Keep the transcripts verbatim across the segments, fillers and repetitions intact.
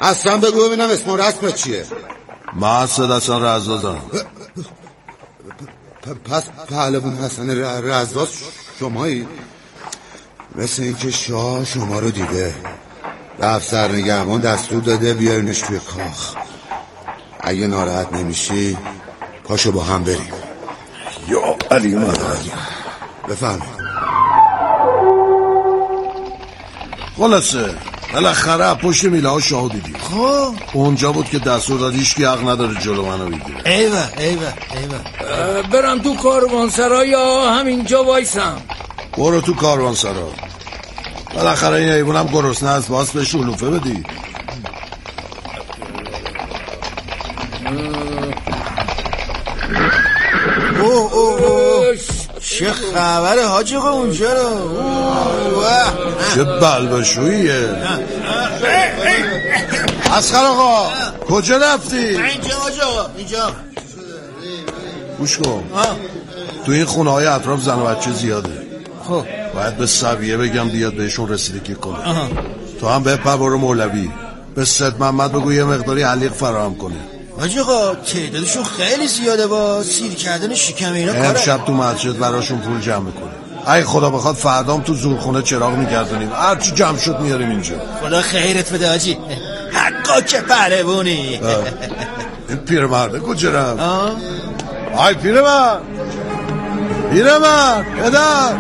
اصلا بگو ببینم اسم و رسمت چیه؟ من حسن حسن رزازم. پس پهلوان حسن رزاز شمایی؟ مثل اینکه شاه شما رو دیده، به افسر نگهبان دستور داده بیارینش توی کاخ. اگه ناراحت نمیشی پاشو با هم بریم. یا علی مدد. بفرمایید. خلاصه بالاخره پشت میله ها شاهو دیدیم. خب اونجا بود که دستور داد هیچکی حق نداره جلو منو بگیره. ایوه ایوه ایوه. برم تو کاروانسرا یا همینجا وایسم؟ برو تو کاروانسرا. بالاخره این ایوونم گرسنه است، باز بهش علوفه بدی. اوه اوه اوه چه خبره حاج آقا اونجا رو؟ چه بلبشوییه. اسخر آقا کجا رفتی؟ اینجا حاج آقا اینجا. گوش کن، تو این خونه های اطراف زن و بچه زیاده. خب باید به سبیه بگم بیاد بهشون رسیدگی کنه. تو هم بپر برو مولوی به سید محمد بگو یه مقداری حلیق فراهم کنه. حاج آقا تعدادشون خیلی زیاده، با سیر کردن شکم اینا کاره. امشب تو مسجد براشون پول جمع میکنه. ای خدا بخواد فردام تو زورخونه چراغ میگردونیم، هرچی جمع شد میاریم اینجا. خدا خیرت بده حاجی، حقا که پهلوونی. این پیرمرده کجا رفت؟ ای پیرمرد پیرمرد پدر.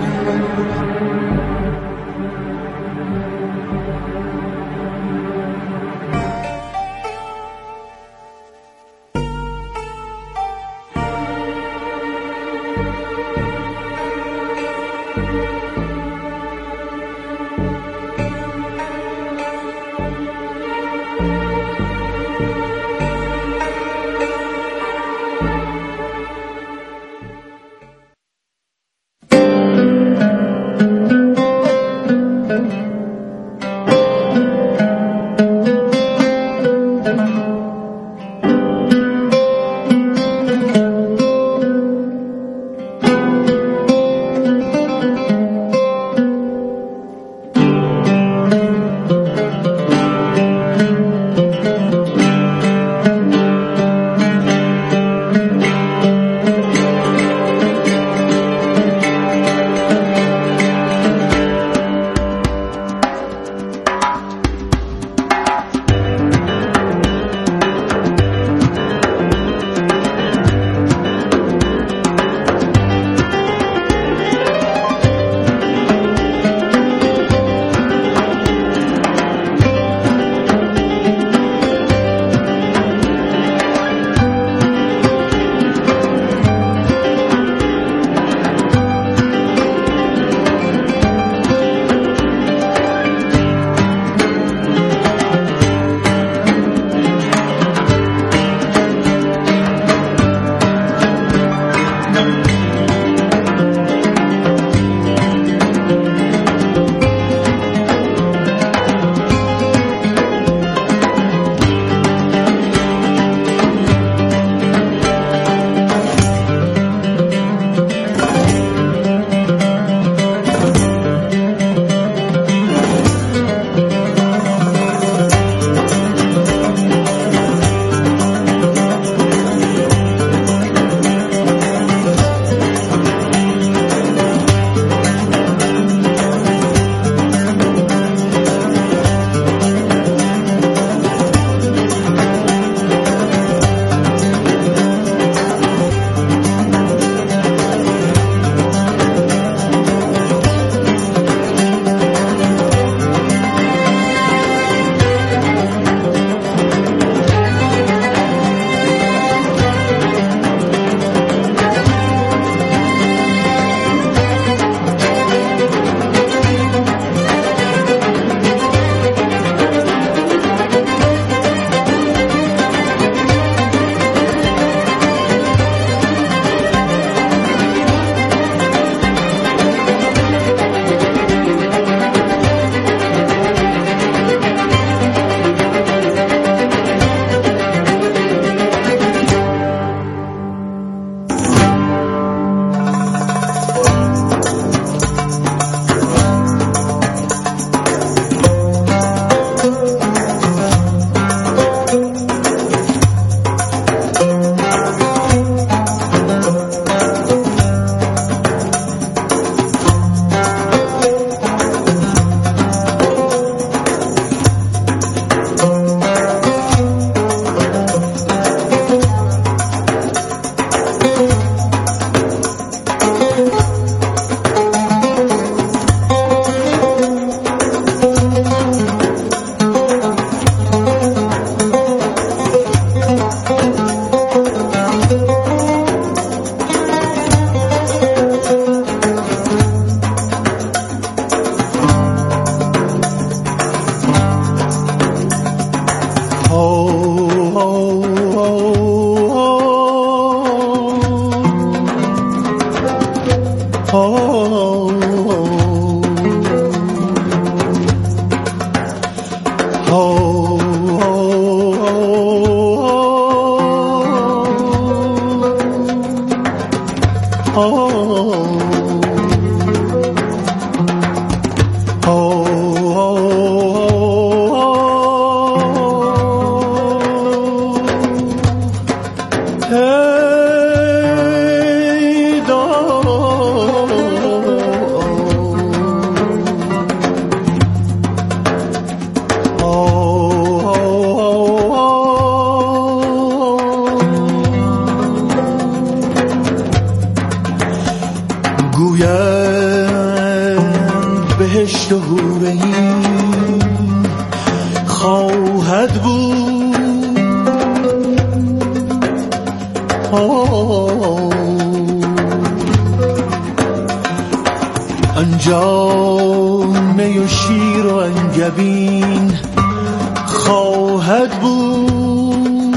آنجا می و شیر و انگبین خواهد بود.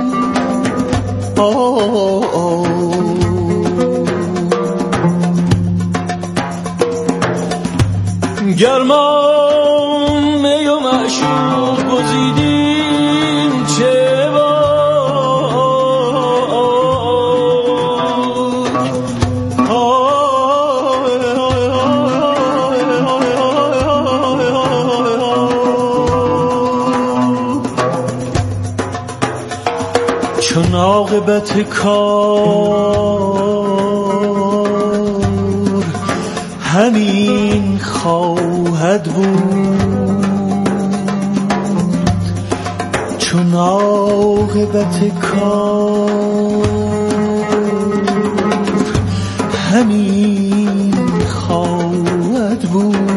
آه آه گرما می و معشوق گزیدین چه چون عاقبت کار همین خواهد بود. چون عاقبت کار همین خواهد بود.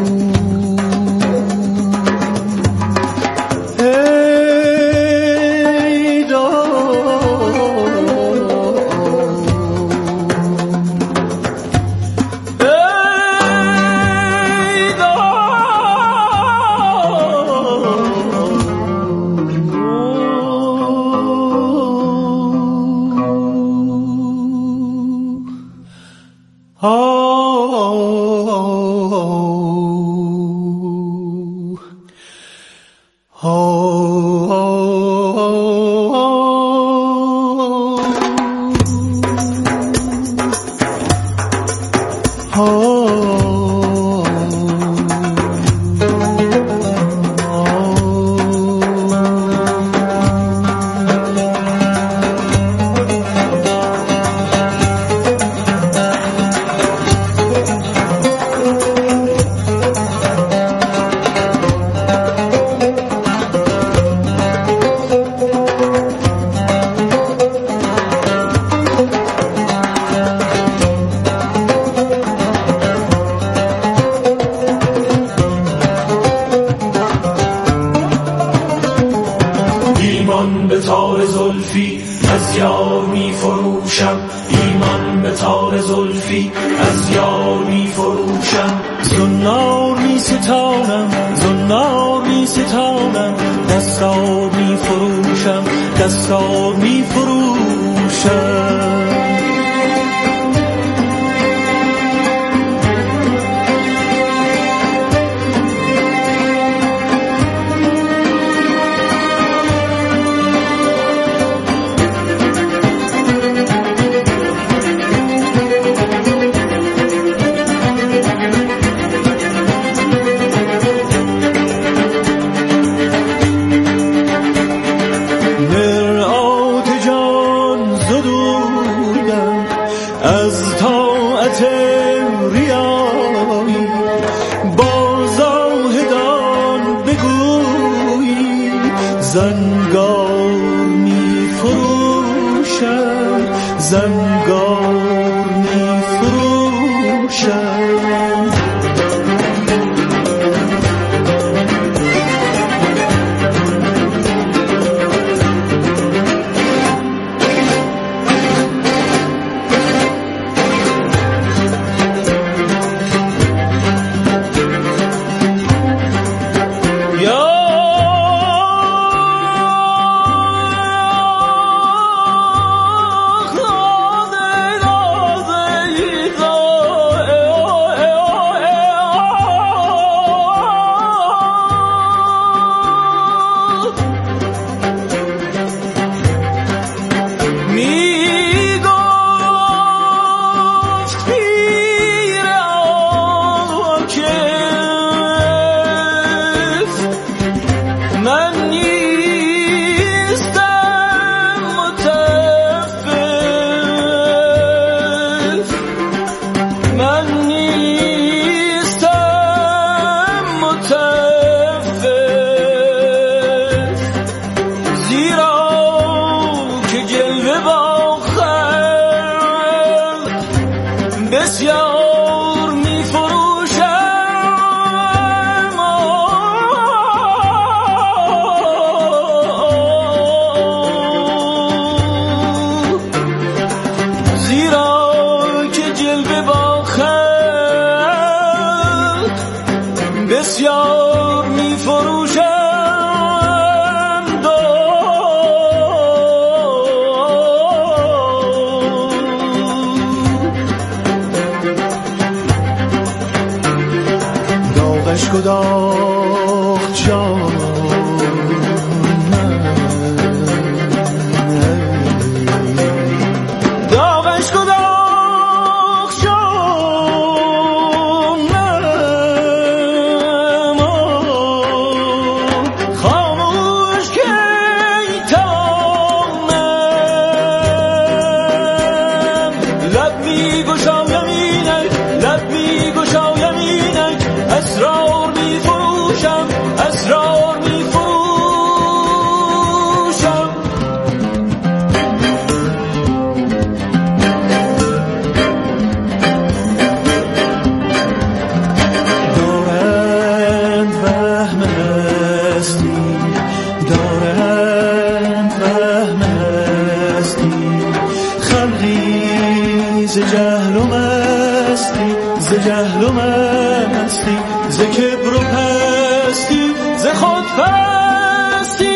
مستی ز کبر و پستی ز خود پستی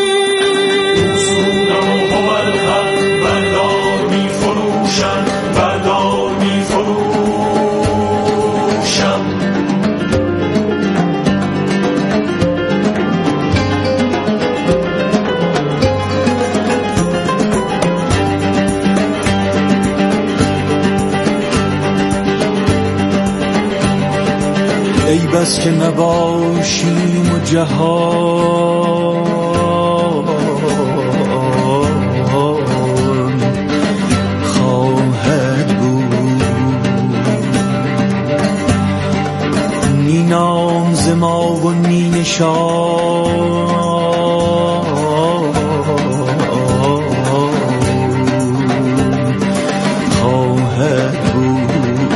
سونا و الحق بردار می فروشن بردار می فروشم ای بس که نباشیم و جهان خواهد بود نی نام ز ما و نی نشان خواهد بود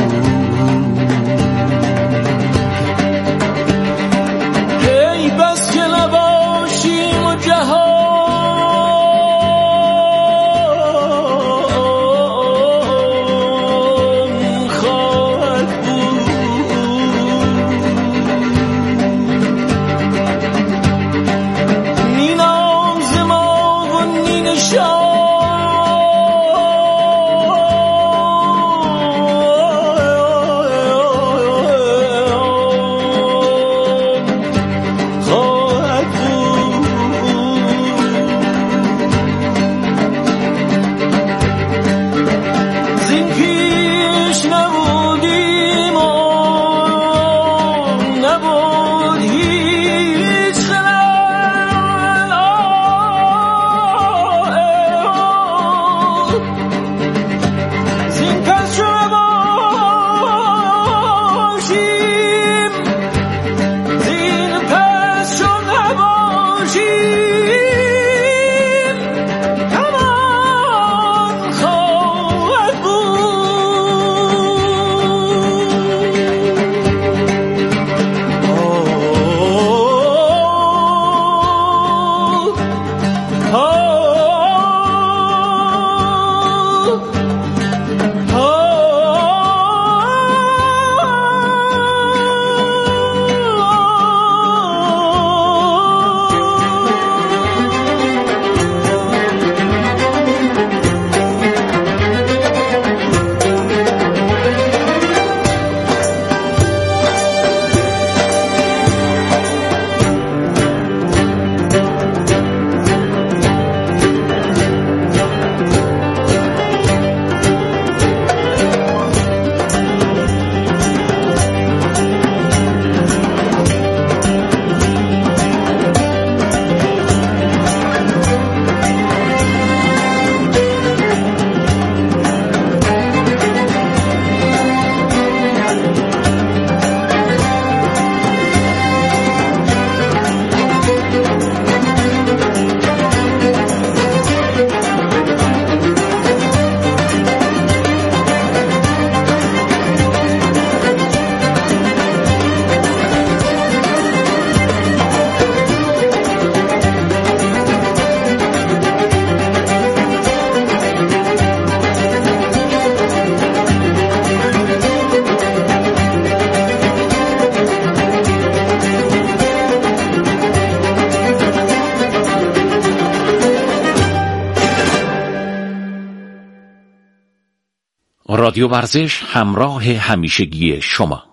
رادیو ورزش همراه همیشگی شما.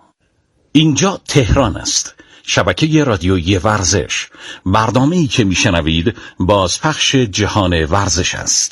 اینجا تهران است، شبکه رادیویی ورزش. برنامه‌ای که میشنوید بازپخش جهان ورزش است.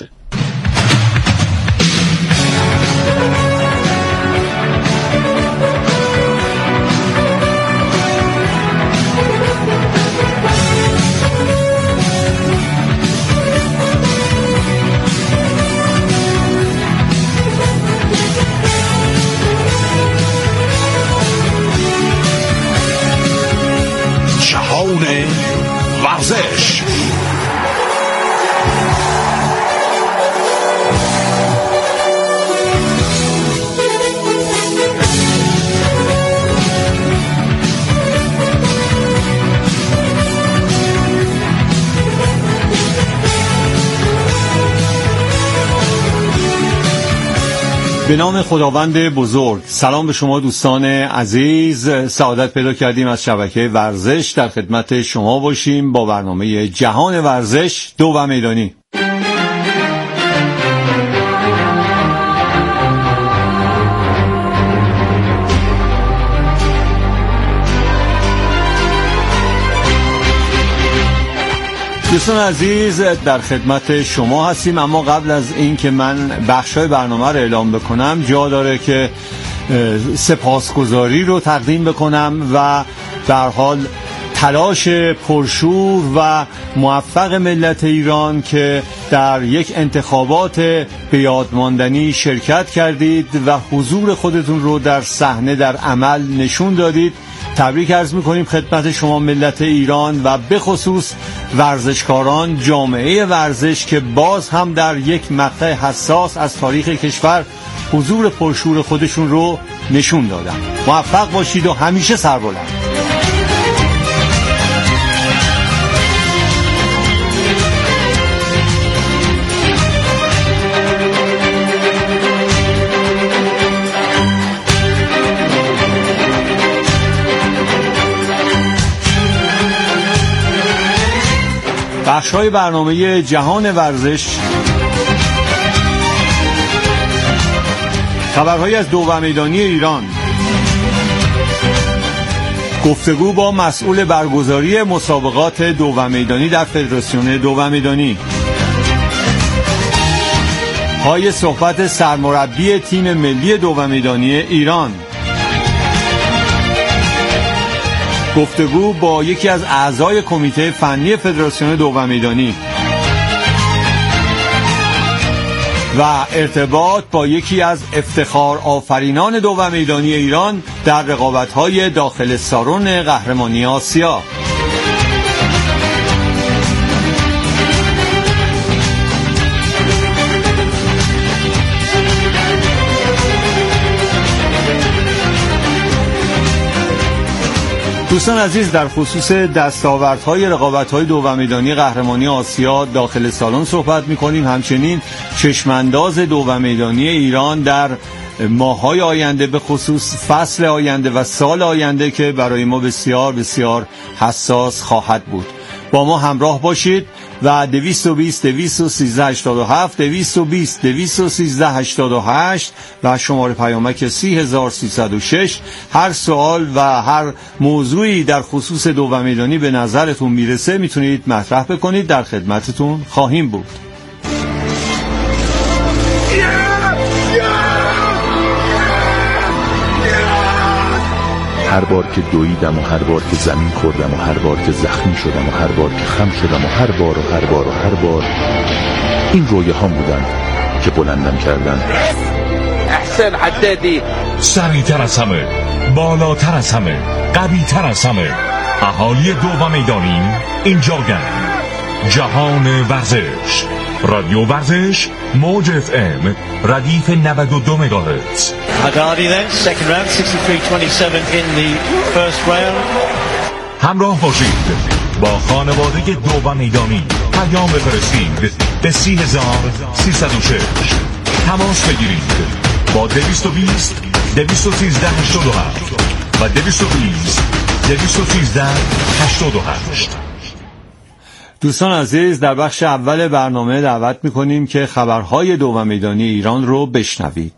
ورزش به نام خداوند بزرگ. سلام به شما دوستان عزیز. سعادت پیدا کردیم از شبکه ورزش در خدمت شما باشیم با برنامه جهان ورزش دو و میدانی. دوستان عزیز در خدمت شما هستیم، اما قبل از این که من بخشای برنامه رو اعلام بکنم جا داره که سپاسگزاری رو تقدیم بکنم و در حال تلاش پرشور و موفق ملت ایران که در یک انتخابات به یاد ماندنی شرکت کردید و حضور خودتون رو در صحنه در عمل نشون دادید. تبریک عرض می‌کنیم خدمت شما ملت ایران و به خصوص ورزشکاران، جامعه ورزش که باز هم در یک مقطع حساس از تاریخ کشور حضور پرشور خودشون رو نشون دادن. موفق باشید و همیشه سربلند. بخش‌های برنامه جهان ورزش، خبرهایی از دو و میدانی ایران، گفتگو با مسئول برگزاری مسابقات دو و میدانی در فدراسیون دو و میدانی، های صحبت سرمربی تیم ملی دو و میدانی ایران، گفتگو با یکی از اعضای کمیته فنی فدراسیون دو و میدانی و ارتباط با یکی از افتخار آفرینان دو و میدانی ایران در رقابت‌های داخل سالن قهرمانی آسیا. دوستان عزیز در خصوص دستاوردهای رقابت‌های دو و میدانی قهرمانی آسیا داخل سالن صحبت می‌کنیم. همچنین چشمانداز دو و میدانی ایران در ماه‌های آینده، به خصوص فصل آینده و سال آینده که برای ما بسیار بسیار حساس خواهد بود. با ما همراه باشید و دویست و بیست دویست و سیزده هشتاد و هفت دویست و بیست دویست و سیزده هشتاد و هشت و شماره پیامک سی هزار و سیصد و شش. هر سوال و هر موضوعی در خصوص دو و میدانی به نظرتون میرسه میتونید مطرح بکنید، در خدمتتون خواهیم بود. هر بار که دویدم و هر بار که زمین خوردم و هر بار که زخمی شدم و هر بار که خم شدم و هر بار و هر بار و هر بار این رویه ها بودن که بلندم کردن. احسن حدادی، سریعتر از همه، بالاتر از همه، قوی‌تر از همه، اهالی دو و میدانی اینجا گن. جهان ورزش، رادیو ورزش، موج اف ام، ردیف نود و دو مگاهرتز. Haddadi then, second round, sixty-three twenty-seven in the first round. همراه باشید با خانواده دو و میدانی، پیام بفرستید به سی هزار سیصد و شش. تماس بگیرید با دویست و بیست دویست و سیزده هشتاد و هفت و دویست و بیست دویست و سیزده هشتاد و هشت. دوستان عزیز در بخش اول برنامه دعوت می‌کنیم که خبرهای دو و میدانی ایران رو بشنوید.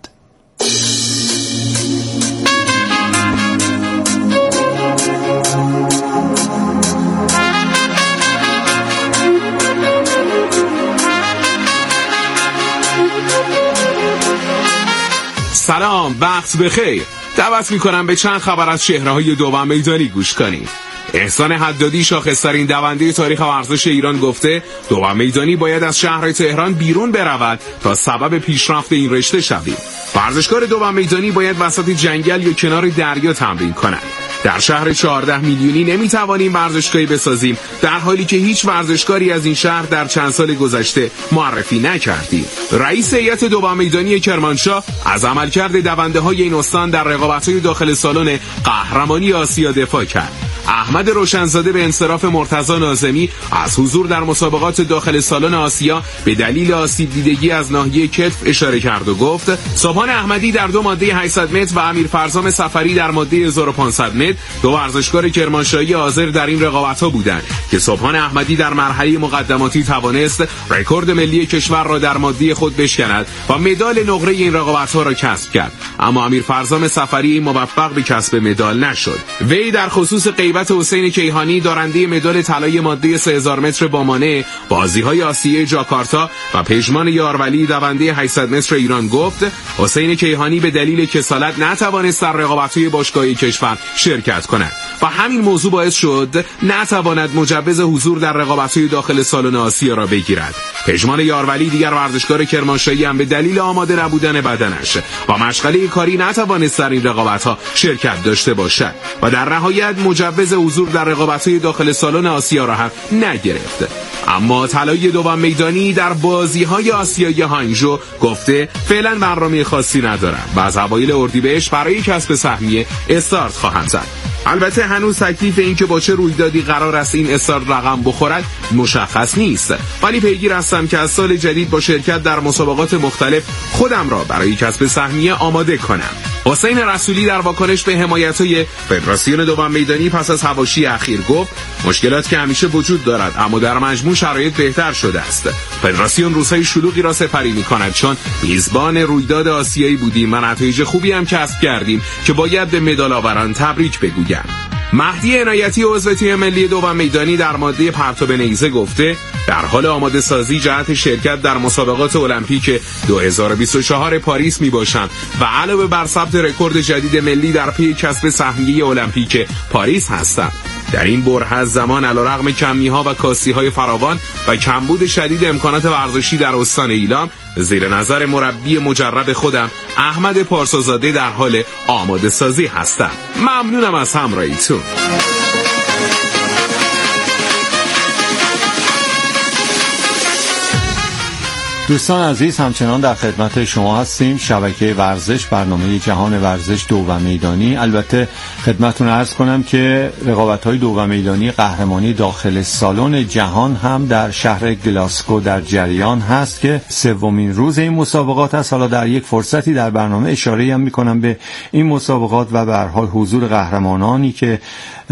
سلام، وقت بخیر. دعوت می‌کنم به چند خبر از چهره‌های دو و میدانی گوش کنید. احسان حدادی شاخص‌ترین دونده تاریخ ورزش ایران گفته دو و میدانی باید از شهر تهران بیرون برود تا سبب پیشرفت این رشته شویم. ورزشکار دو و میدانی باید وسط جنگل یا کنار دریا تمرین کند. در شهر چهارده میلیونی نمیتوانیم ورزشگاهی بسازیم در حالی که هیچ ورزشکاری از این شهر در چند سال گذشته معرفی نکردیم. رئیس هیئت دو و میدانی کرمانشاه از عملکرد دونده های این استان در رقابت‌های داخل سالن قهرمانی آسیا دفاع کرد. احمد روشنزاده به انصراف مرتضی ناظمی از حضور در مسابقات داخل سالن آسیا به دلیل آسیب دیدگی از ناحیه کتف اشاره کرد و گفت سبحان احمدی در دو ماده هشتصد متر و امیر فرزام سفری در ماده هزار و پانصد متر دو ورزشکار کرمانشاهی حاضر در این رقابت‌ها بودند که سبحان احمدی در مرحله مقدماتی توانست رکورد ملی کشور را در ماده خود بشکند و مدال نقره این رقابت‌ها را کسب کرد، اما امیر فرزام سفری موفق به کسب مدال نشد. وی در خصوص غیبت حسین کیهانی دارنده مدال طلای ماده سه هزار متر با مانع بازی‌های آسیای جاکارتا و پژمان یارولی دونده هشتصد متر ایران گفت حسین کیهانی به دلیل کسالت نتوانست در رقابت‌های باشگاهی کشور شرکت کند و همین موضوع باعث شد نتواند مجوز حضور در رقابت‌های داخل سالن آسیا را بگیرد. پژمان یارولی دیگر ورزشکار کرمانشاهی هم به دلیل آماده نبودن بدنش و مشغله کاری نتوانست در این رقابت‌ها شرکت داشته باشد و در نهایت مجوز حضور در رقابت‌های داخل سالن آسیا را هم نگرفت. اما طلای دوم میدانی در بازی‌های آسیایی هانگژو گفته فعلا برنامه خاصی ندارم و از اوایل اردیبهشت برای کسب سهمیه استارت خواهم زد. البته هنوز تکلیف این که با چه رویدادی قرار است این استارت رقم بخورد مشخص نیست، ولی پیگیر هستم که از سال جدید با شرکت در مسابقات مختلف خودم را برای کسب سهمیه آماده کنم. حسین رسولی در واکنش به حمایت‌های فدراسیون دوم میدانی پس از حواشی اخیر گفت مشکلات که همیشه وجود دارد اما در مجموع شرایط بهتر شده است. فدراسیون روزهای شلوغی را سپری می‌کند چون میزبان رویداد آسیایی بودیم و نتایج خوبی هم کسب کردیم که باید به مدال آوران تبریک بگویم. مهدی عنایتی عضو تیم ملی دوم میدانی در ماده پرتاب نیزه گفته در حال آماده سازی جهت شرکت در مسابقات المپیک دو هزار و بیست و چهار پاریس می باشم و علاوه بر ثبت رکورد جدید ملی در پی کسب سهمیه المپیک پاریس هستم. در این بره از زمان علیرغم کمی‌ها و کاستی‌های فراوان و کمبود شدید امکانات ورزشی در استان ایلام زیر نظر مربی مجرب خودم احمد پارسازاده در حال آماده سازی هستم. ممنونم از همراهیتون. دوستان عزیز همچنان در خدمت شما هستیم. شبکه ورزش، برنامه جهان ورزش دو و میدانی. البته خدمتتون عرض کنم که رقابت‌های دو و میدانی قهرمانی داخل سالن جهان هم در شهر گلاسگو در جریان هست که سومین روز این مسابقات است. حالا در یک فرصتی در برنامه اشاره هم می‌کنم به این مسابقات و به هر حال حضور قهرمانانی که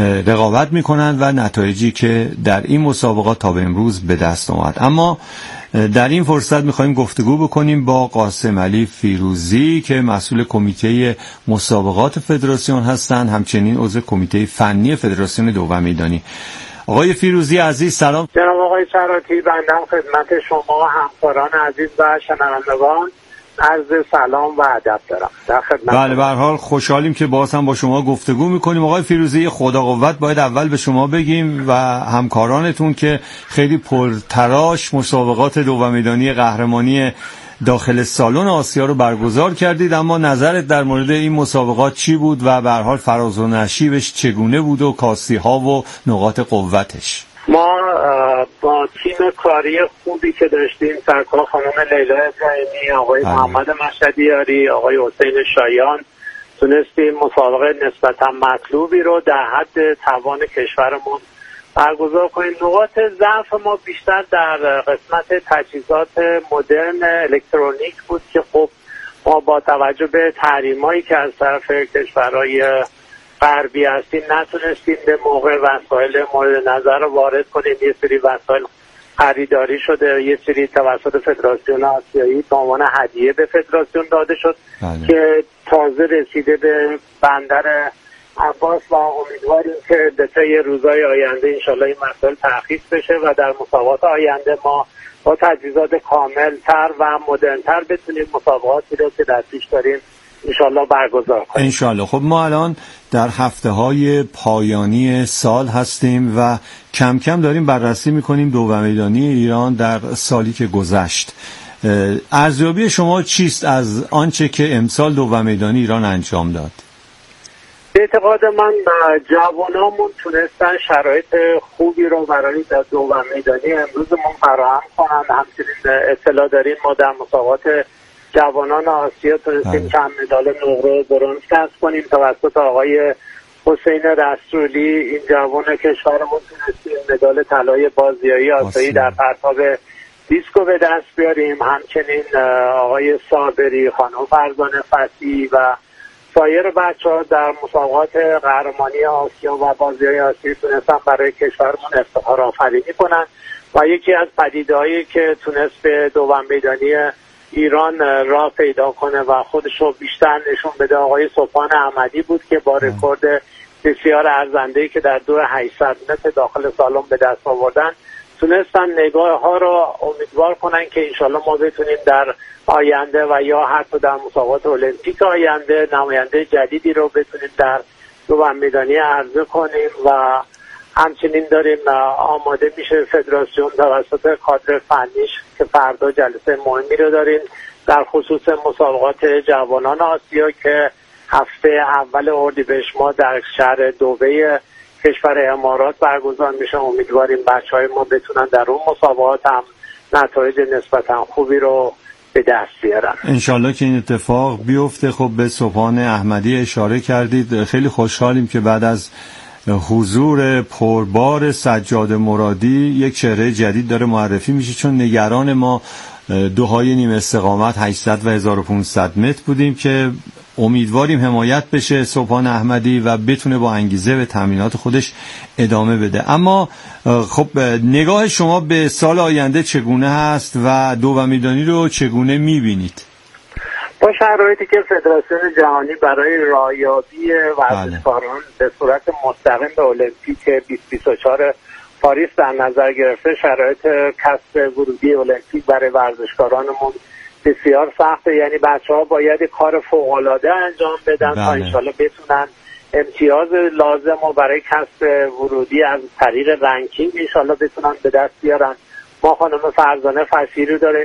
رقابت می‌کنند و نتایجی که در این مسابقات تا به امروز به دست آمد. اما در این فرصت می‌خوایم گفتگو بکنیم با قاسم علی فیروزی که مسئول کمیته مسابقات فدراسیون هستند، همچنین عضو کمیته فنی فدراسیون دو و میدانی. آقای فیروزی عزیز سلام. جناب آقای سراتی، بنده خدمت شما همکاران عزیز و شنوندگان عرض سلام و ادب دارم. در خدمت. بله به هر حال خوشحالیم که باز هم با شما گفتگو میکنیم. آقای فیروزی خدا قوت باید اول به شما بگیم و همکارانتون که خیلی پرتراش مسابقات دو و میدانی قهرمانی داخل سالن آسیا رو برگزار کردید، اما نظرت در مورد این مسابقات چی بود و به هر حال فراز و نشیبش چگونه بود و کاستی ها و نقاط قوتش؟ ما با تیم کاری خوبی که داشتیم، سرکار خانم لیلا ابراهیمی، آقای محمد مشهدیاری، آقای حسین شایان، تونستیم مسابقه نسبتا مطلوبی رو در حد توان کشورمون برگزار کنیم. نقاط ضعف ما بیشتر در قسمت تجهیزات مدرن الکترونیک بود که خب ما با توجه به تحریمایی که از طرف کشورهای غربی هستیم نتونستیم به موقع وسایل مورد نظر رو وارد کنیم. یه سری وسایل خریداری شده، یه سری توسط فدراسیون آسیایی به عنوان هدیه به فدراسیون داده شد بله. که تازه رسیده به بندر عباس و امیدواریم که به طی روزهای آینده انشالله این مسائل ترخیص بشه و در مسابقات آینده ما با تجهیزات کاملتر و مدرنتر بتونیم مسابقاتی رو که در پیش داریم انشالله برگزار کنیم. انشالله. خب ما الان در هفته های پایانی سال هستیم و کم کم داریم بررسی میکنیم دو و میدانی ایران در سالی که گذشت. ارزیابی شما چیست از آنچه که امسال دو و میدانی ایران انجام داد؟ به اعتقاد من جوانامون تونستن شرایط خوبی رو برای دو و میدانی امروزمون فراهم کنن. همچنین اطلاع داریم ما در مسابقات جوانان آسیا تونستیم چند مدال نقره برنز کسب کنیم توسط آقای حسین رسولی، این جوان کشورمون تونستیم مدال طلای بازیایی آسیایی در پرتاب دیسکو به دست بیاریم. همچنین آقای صابری، خانم فرزانه فتی و سایر بچه‌ها در مسابقات قهرمانی آسیا و بازی‌های آسیا تونستن برای کشورمون افتخار آفرینی کنن و یکی از پدیده‌هایی که تونست به دوم میدانی ایران راه پیدا کنه و خودش رو بیشتر نشون بده آقای سبحان احمدی بود که با رکورد بسیار ارزنده‌ای که در دور هشتصد متر داخل سالن به دست آوردن تونستن نگاه ها رو امیدوار کنن که انشالله ما بتونیم در آینده و یا حتی در مسابقات المپیک آینده نماینده جدیدی رو بتونیم در دوم میدانی عرضه کنیم و همچنین داریم آماده میشه فدراسیون توسط کادر فنیش که فردا جلسه مهمی رو داریم در خصوص مسابقات جوانان آسیا که هفته اول اردیبهشت ماه در شهر دبی کشور امارات برگزار میشه. امیدواریم بچهای ما بتونن در اون مسابقات هم نتایج نسبتا خوبی رو به دست بیارن. انشالله که این اتفاق بیفته. خب به سبحان احمدی اشاره کردید، خیلی خوشحالیم که بعد از حضور پربار سجاد مرادی یک چهره جدید داره معرفی میشه، چون نگران ما دوهای نیم استقامت هشتصد و هزار و پانصد متر بودیم که امیدواریم حمایت بشه سبحان احمدی و بتونه با انگیزه به تمرینات خودش ادامه بده. اما خب نگاه شما به سال آینده چگونه هست و دوم میدانی رو چگونه میبینید؟ با شرایطی که فدراسیون جهانی برای رایابی ورزشکاران به صورت مستقیم به المپیک بیست بیست و چهار پاریس در نظر گرفته، شرایط کسب ورودی المپیک برای ورزشکارانمون بسیار سخته. یعنی بچه‌ها باید کار فوق‌العاده انجام بدن تا انشالله بتونن امتیاز لازم رو برای کسب ورودی از طریق رنکینگ انشالله بتونن به دست بیارن. ما خانم فرزانه فسیری داریم